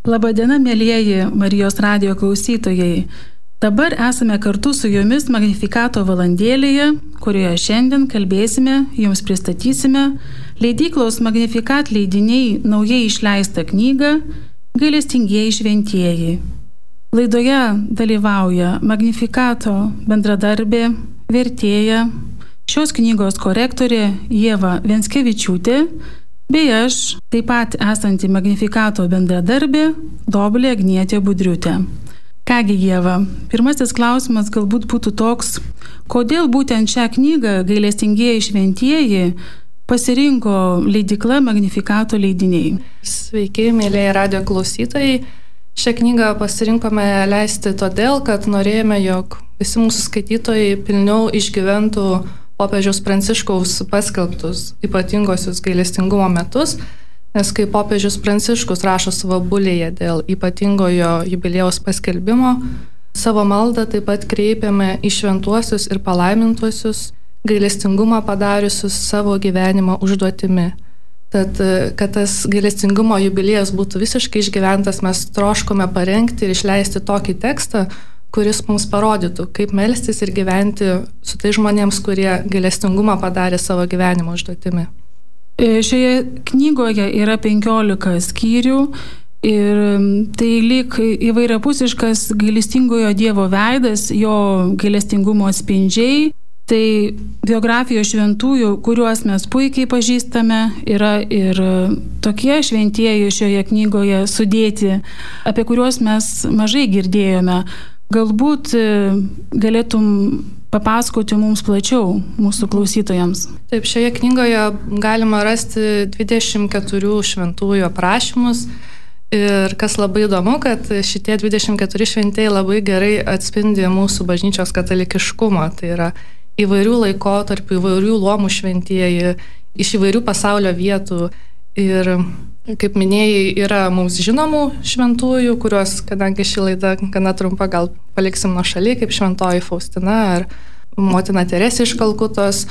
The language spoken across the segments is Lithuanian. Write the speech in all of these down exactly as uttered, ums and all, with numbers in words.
Labadiena, mėlyjeji Marijos radijo klausytojai. Dabar esame kartu su jumis Magnifikato valandėlėje, kurioje šiandien kalbėsime, jums pristatysime leidyklos Magnifikat leidiniai naujai išleistą knygą Gailestingieji šventieji. Laidoje dalyvauja Magnifikato bendradarbė, vertėja, šios knygos korektorė Ieva Venskevičiūtė, bei aš, taip pat esanti Magnifikato bendradarbė, Dovilė Agnietė Budriutė. Kągi, Ieva, pirmasis klausimas galbūt būtų toks, kodėl būtent šią knygą Gailestingieji šventieji pasirinko leidykla Magnifikato leidiniai? Sveiki, mėlyje radijo klausytojai. Šią knygą pasirinkome leisti todėl, kad norėjome, jog visi mūsų skaitytojai pilniau išgyventų popiežiaus Pranciškaus paskelbtus ypatingosius gailestingumo metus, nes kai popiežius Pranciškus rašo savo bulėje dėl ypatingojo jubiliejaus paskelbimo, savo maldą taip pat kreipiame į šventuosius ir palaimintuosius, gailestingumą padariusius savo gyvenimo užduotimi. Tad, kad tas gailestingumo jubiliejas būtų visiškai išgyventas, mes troškome parengti ir išleisti tokį tekstą, kuris mums parodytų, kaip melstis ir gyventi su tai žmonėms, kurie gailestingumą padarė savo gyvenimo užduotimi. Šioje knygoje yra penkiolika skyrių ir tai lyg įvairiapusiškas gailestingojo Dievo veidas, jo gailestingumo atspindžiai. Tai biografijos šventųjų, kuriuos mes puikiai pažįstame, yra ir tokie šventieji šioje knygoje sudėti, apie kuriuos mes mažai girdėjome. Galbūt galėtum papasakoti mums plačiau mūsų klausytojams. Taip, šioje knygoje galima rasti dvidešimt keturių šventųjų aprašymus. Ir kas labai įdomu, kad šitie dvidešimt keturi šventieji labai gerai atspindi mūsų bažnyčios katalikiškumą. Tai yra įvairių laikotarpių, įvairių luomų šventieji, iš įvairių pasaulio vietų. Ir, kaip minėjai, yra mums žinomų šventųjų, kuriuos, kadangi ši laida gana trumpa, gal paliksim nuo šaly, kaip šventoji Faustina ar motina Teresė iš Kalkutos.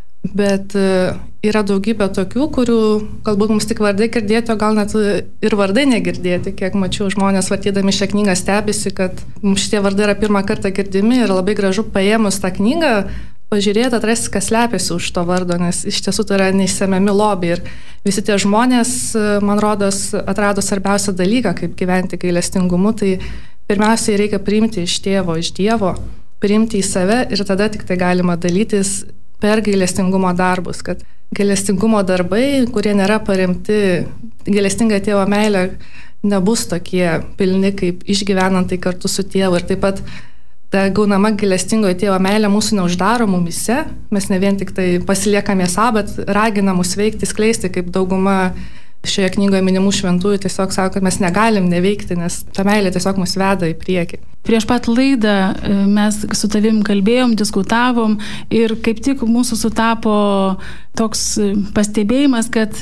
Bet yra daugybė tokių, kurių galbūt mums tik vardai girdėti, o gal net ir vardai negirdėti. Kiek mačiau, žmonės vartydami šią knygą stebisi, kad mums šitie vardai yra pirmą kartą girdimi ir labai gražu paėmus tą knygą, pažiūrėti, atrasti, kas slepiasi už to vardo, nes iš tiesų tai yra neišsemiami lobiai. Ir visi tie žmonės, man rodos, atrado svarbiausią dalyką, kaip gyventi gailestingumu, tai pirmiausiai reikia priimti iš tėvo, iš Dievo, priimti į save ir tada tik tai galima dalytis per gailestingumo darbus, kad gailestingumo darbai, kurie nėra paremti gailestinga tėvo meilė, nebus tokie pilni, kaip išgyvenant tai kartu su tėvu. Ir taip pat ta gaunama gailestingojo tėvo meilė mūsų neuždaro mumise, mes ne vien tik tai pasiliekame savo, bet ragina mus veikti, skleisti, kaip dauguma šioje knygoje minimų šventųjų tiesiog sako, kad mes negalim neveikti, nes ta meilė tiesiog mus veda į priekį. Prieš pat laidą mes su tavim kalbėjom, diskutavom ir kaip tik mūsų sutapo toks pastebėjimas, kad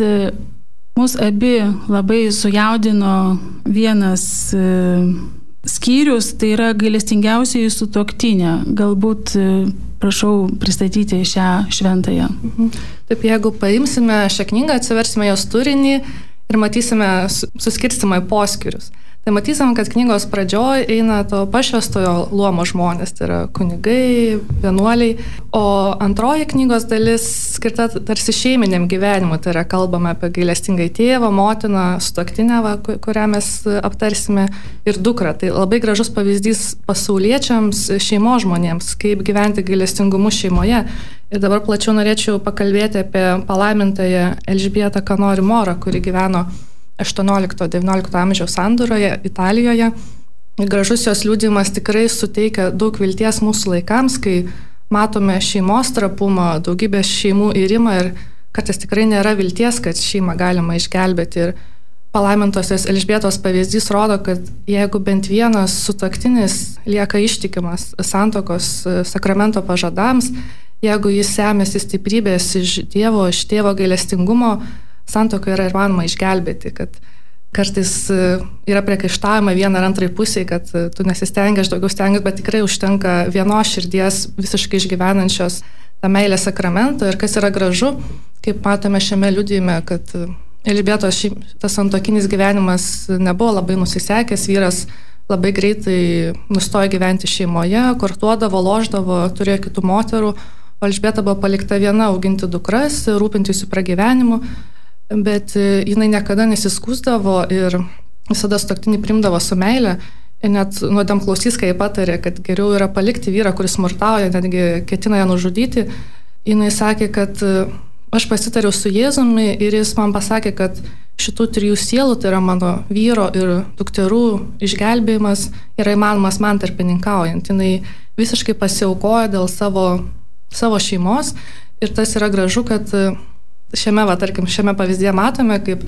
mus abi labai sujaudino vienas skyrius, tai yra gailestingiausiai sutuoktinė. Galbūt prašau pristatyti šią šventąją. Taip, jeigu paimsime šią knygą, atsiversime jos turinį ir matysime suskirstimą į poskyrius. Tai matysime, kad knygos pradžioje eina to pašvestojo luomo žmonės, tai yra kunigai, vienuoliai, o antroji knygos dalis skirta tarsi šeiminiam gyvenimui, tai yra kalbame apie gailestingai tėvą, motiną, sutuoktinę, kurią mes aptarsime, ir dukrą. Tai labai gražus pavyzdys pasauliečiams, šeimos žmonėms, kaip gyventi gailestingumu šeimoje. Ir dabar plačiau norėčiau pakalbėti apie palaimintąją Elžbietą Kanori Morą, kuri gyveno aštuoniolikto devyniolikto amžiaus sandūroje Italijoje. Ir gražus jos liudijimas tikrai suteikia daug vilties mūsų laikams, kai matome šeimos trapumą, daugybės šeimų irimą ir kartais tikrai nėra vilties, kad šeimą galima išgelbėti. Ir palaimintosios Elžbietos pavyzdys rodo, kad jeigu bent vienas sutuoktinis lieka ištikimas santuokos sakramento pažadams, jeigu jis semėsi stiprybės iš Dievo, iš tėvo gailestingumo, santuoką yra įmanoma išgelbėti, kad kartais yra priekaištavimai vieną ar antrai pusiai, kad tu nesistengi, aš daugiau stengiu, bet tikrai užtenka vienos širdies visiškai išgyvenančios tą meilės sakramento. Ir kas yra gražu, kaip matome šiame liudijime, kad Elžbietos ši, tas santuokinis gyvenimas nebuvo labai nusisekęs, vyras labai greitai nustojo gyventi šeimoje, kortuodavo, loždavo, turėjo kitų moterų, o Elžbieta buvo palikta viena auginti dukras, rūpintis jų pragyvenimu, bet jinai niekada nesiskųsdavo ir visada sutuoktinį priimdavo su meile. Ir net nuodėmklausys, kai patarė, kad geriau yra palikti vyrą, kuris smurtauja, netgi ketina ją nužudyti. Jinai sakė, kad aš pasitariau su Jėzumi ir jis man pasakė, kad šitų trijų sielų, tai yra mano vyro ir dukterų išgelbėjimas, yra įmanomas man tarpininkaujant. Jinai visiškai pasiaukojo dėl savo, savo šeimos ir tas yra gražu, kad šiame, va, tarkim, šiame pavyzdėje matome, kaip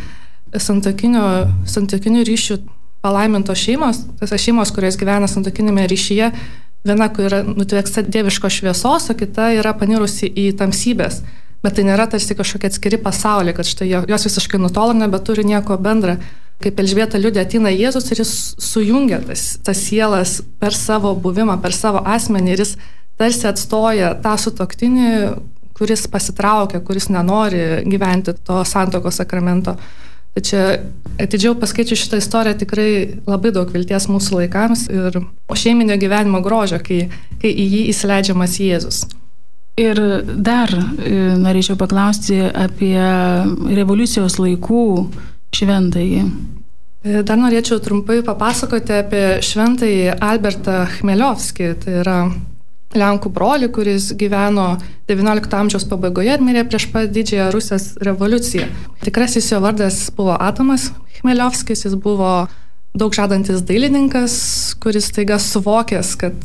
santuokinių ryšių palaimintos šeimos, tas šeimos, kurios gyvena santuokinėme ryšyje, viena, kur yra nutveksta dieviško šviesos, o kita yra panirusi į tamsybės. Bet tai nėra tarsi kažkokie atskiri pasauliai, kad štai jos visiškai nutolo, nebeturi nieko bendra. Kaip Elžbieta liudė, ateina Jėzus ir jis sujungia tas, tas sielas per savo buvimą, per savo asmenį ir jis tarsi atstoja tą sutuoktinį, kuris pasitraukia, kuris nenori gyventi to santuokos sakramento. Tai čia atidžiau paskaičiu šitą istoriją tikrai labai daug vilties mūsų laikams ir šeiminio gyvenimo grožio, kai, kai į jį įsileidžiamas Jėzus. Ir dar norėčiau paklausti apie revoliucijos laikų šventąjį. Dar norėčiau trumpai papasakoti apie šventąjį Albertą Chmeliovskį. Tai yra Lenkų brolį, kuris gyveno devyniolikto amžiaus pabaigoje ir mirė prieš pat didžiąją Rusijos revoliuciją. Tikrasis jo vardas buvo Atomas Chmeliovskis, jis buvo daug žadantis dailininkas, kuris taiga suvokęs, kad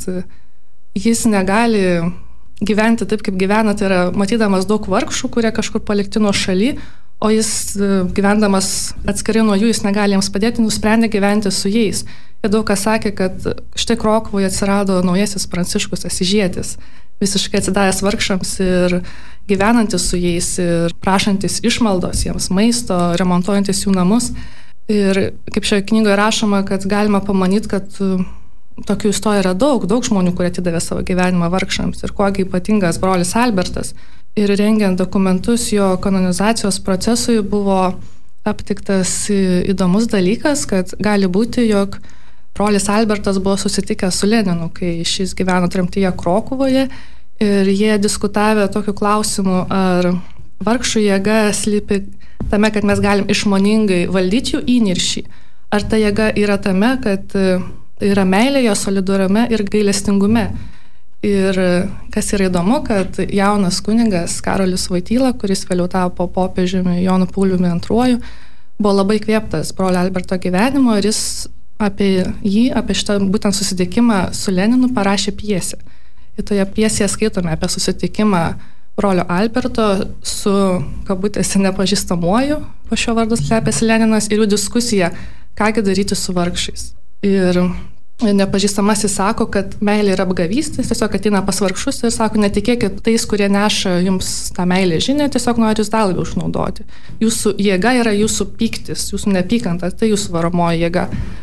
jis negali gyventi taip, kaip gyvena, tai yra matydamas daug vargšų, kurie kažkur palikti nuo šaly, o jis gyvendamas atskirai nuo jų, jis negali jiems padėti, nusprendė gyventi su jais. Ir daug kas sakė, kad štai Krokuvoje atsirado naujasis Pranciškus Asyžietis, visiškai atsidavęs vargšams ir gyvenantis su jais ir prašantis išmaldos jiems maisto, remontuojantis jų namus. Ir kaip šioje knygoje rašoma, kad galima pamanyti, kad tokių istorijų yra daug, daug žmonių, kurie atidavė savo gyvenimą vargšams ir kuogi ypatingas brolis Albertas. Ir rengiant dokumentus jo kanonizacijos procesui buvo aptiktas įdomus dalykas, kad gali būti, jog brolis Albertas buvo susitikęs su Leninu, kai šis gyveno tremtyje Krokuvoje ir jie diskutavę tokiu klausimu, ar vargšų jėga slypi tame, kad mes galim išmoningai valdyti jų įniršį, ar ta jėga yra tame, kad yra meilėje, solidarume ir gailestingume. Ir kas yra įdomu, kad jaunas kunigas Karolis Voityla, kuris vėliau tapo popiežiumi Jonu Pauliumi antruoju, buvo labai įkvėptas brolio Alberto gyvenimo ir jis apie jį, apie šitą būtent susitikimą su Leninu parašė pjesę. Ir toje pjesėje skaitome apie susitikimą brolio Alberto su, kabutėse, nepažįstamuoju, po šio vardu slepiasi Leninas, ir jų diskusiją, kągi daryti su vargšais. Ir nepažįstamasis sako, kad meilė yra apgavystės, tiesiog ateina pas vargšus ir sako, netikėkit tais, kurie neša jums tą meilę žinią, tiesiog nori jūs dar labiau išnaudoti. Jūsų jėga yra jūsų pyktis, jūsų nepykanta, tai jūsų varomoji jėga.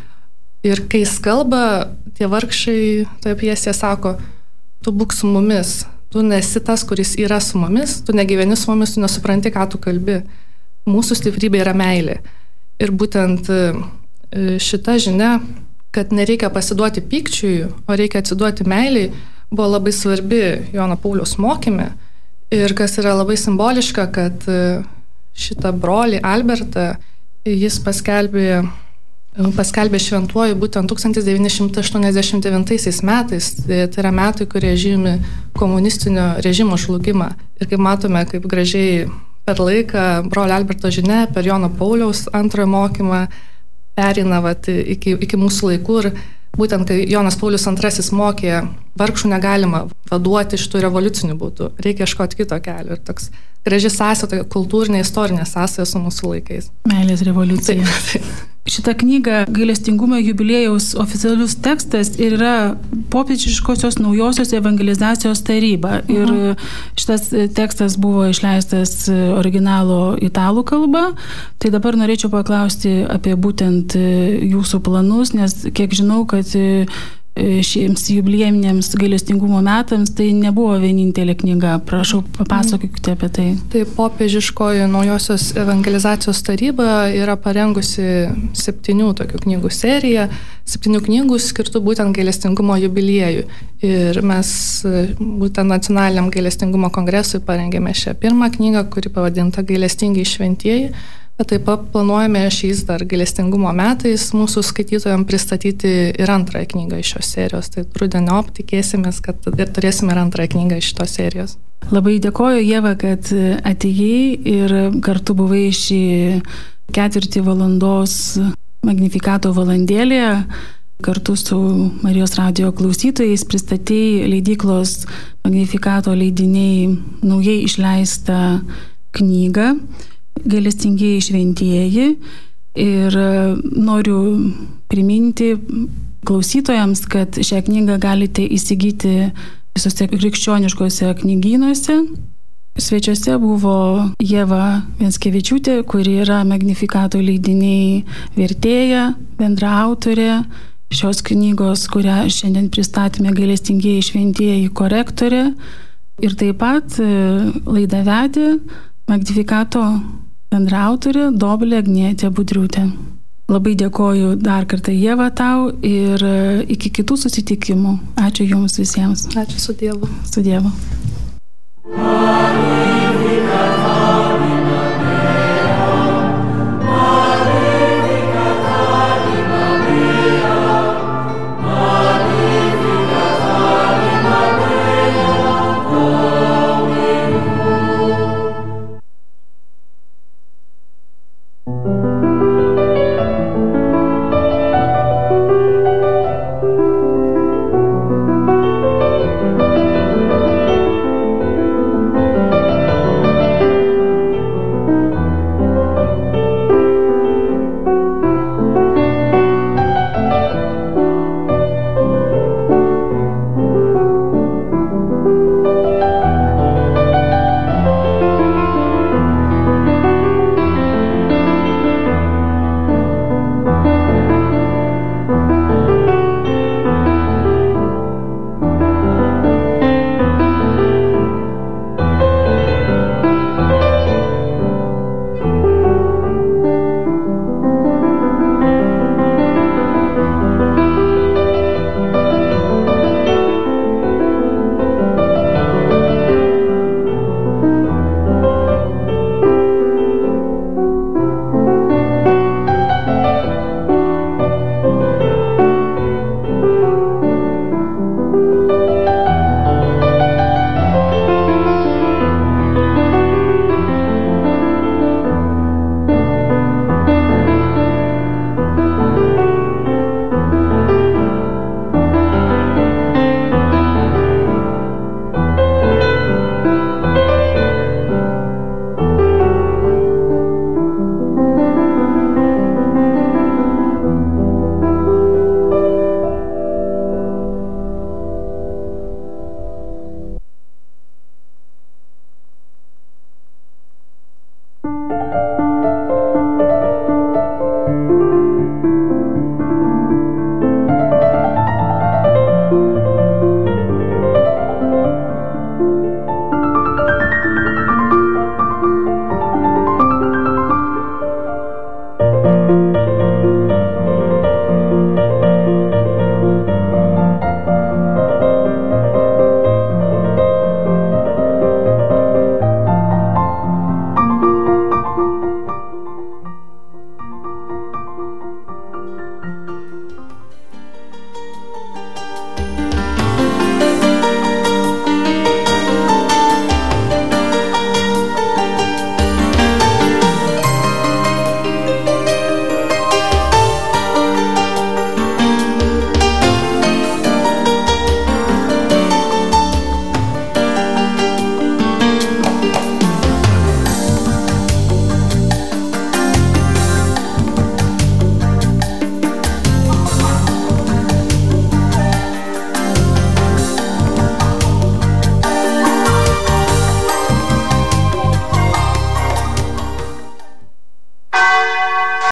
Ir kai jis kalba, tie vargšai toje pjesėje sako, tu būk su mumis, tu nesi tas, kuris yra su mumis, tu negyveni su mumis, tu nesupranti, ką tu kalbi. Mūsų stiprybė yra meilė. Ir būtent šita žinia, kad nereikia pasiduoti pykčiui, o reikia atsiduoti meiliai, buvo labai svarbi Jono Pauliaus mokyme. Ir kas yra labai simboliška, kad šitą brolį Albertą jis paskelbė, paskelbė šventuoju būtent tūkstantis devyni šimtai aštuoniasdešimt devintaisiais metais. Tai yra metai, kurie žymi komunistinio režimo žlugimą. Ir kaip matome, kaip gražiai per laiką brolio Alberto žinia, per Jono Pauliaus antrojo mokymą perina vat, iki, iki mūsų laikų. Ir būtent, kai Jonas Paulius antrasis mokė, vargšų negalima vaduoti šitų revoliucinių būdų, reikia ieškoti kito kelio. Ir toks graži sąsaja, tokia kultūrinė, istorinė sąsaja su mūsų laikais. Meilės revoliucija. Taip, taip. Šita knyga gailestingumo jubiliejaus oficialus tekstas ir yra popiežiškosios naujosios evangelizacijos taryba. Ir uh-huh. šitas tekstas buvo išleistas originalo italų kalba. Tai dabar norėčiau paklausti apie būtent jūsų planus, nes kiek žinau, kad šiems jubiliejiniams gailestingumo metams, tai nebuvo vienintelė knyga. Prašau, papasakokite apie tai. Tai popiežiškoji Naujosios evangelizacijos taryba yra parengusi septynių tokių knygų seriją, septynių knygų skirtų būtent gailestingumo jubiliejui. Ir mes būtent nacionaliniam gailestingumo kongresui parengėme šią pirmą knygą, kuri pavadinta Gailestingi šventieji. Bet taip pat planuojame šiais dar gailestingumo metais mūsų skaitytojams pristatyti ir antrąją knygą iš šios serijos. Tai rudeniop tikėsimės, kad ir turėsime ir antrąją knygą iš šitos serijos. Labai dėkoju, Ieva, kad atėjai ir kartu buvai šį ketvirtį valandos Magnifikato valandėlėje. Kartu su Marijos radijo klausytojais pristatei leidyklos Magnifikato leidiniai naujai išleistą knygą Gailestingieji šventieji, ir noriu priminti klausytojams, kad šią knygą galite įsigyti visose krikščioniškose knygynuose. Svečiuose buvo Ieva Venskevičiūtė, kuri yra Magnifikato leidiniai vertėja, bendraautorė šios knygos, kurią šiandien pristatėme, Gailestingieji šventieji, korektorė, ir taip pat laidą vedė Magnifikato bendraautorė Dovilė Agnietė Budriūtė. Labai dėkoju dar kartą, Ieva, tau, ir iki kitų susitikimų. Ačiū Jums visiems. Ačiū, su Dievu. Su Dievu. Amen.